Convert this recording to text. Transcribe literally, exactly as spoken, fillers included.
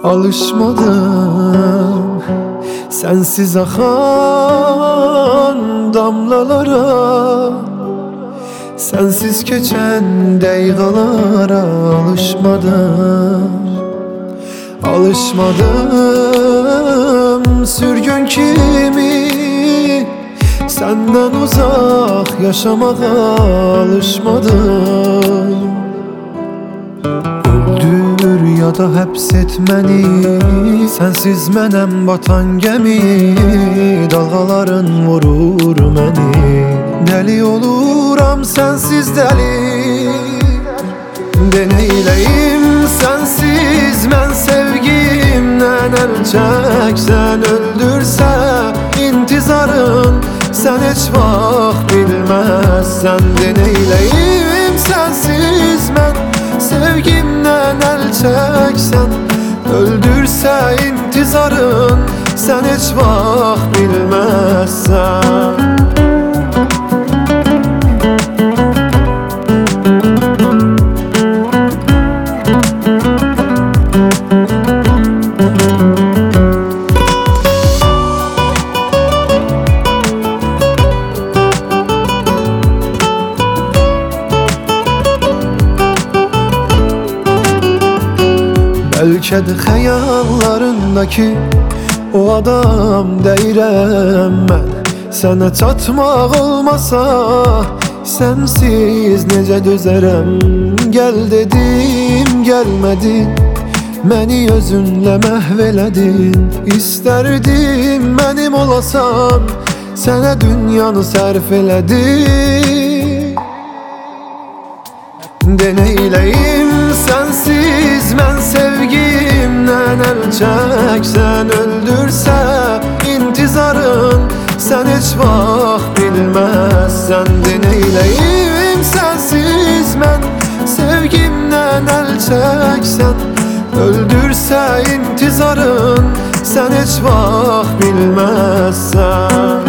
Alışmadım sensiz akan damlalara, sensiz keçen dəqiqalara. Alışmadım, alışmadım sürgün kimi senden uzak yaşamağa. Alışmadım, öldür ya da həbs məni, sensiz mənəm batan gəmi. Dalğaların vurur məni, dəli oluram sensiz dəli. De neyleyim sensiz mən sevgimdən əl çəksən, öldürsə intizarın sen heç vaxt bilməzsən. De neyleyim sensiz mən sevgimdən əl çəksən, öldürsə intizarın sen heç vaxt bilməzsən. Bəlkə də xəyallarındakı o adam deyirəm mən. Sənə çatmaq olmasa sensiz necə dözərəm. Gəl dedim gəlmədin, məni özünlə məhv elədin. İstərdim mənim olasan, sənə dünyanı sərf elədin. De neyleyim sensiz mən sevgimdən əl çəksən, öldürsə intizarın sen heç vaxt bilməzsən. De neyleyim sensiz mən sevgimdən əl çəksən, öldürsə intizarın sen heç vaxt bilməzsən.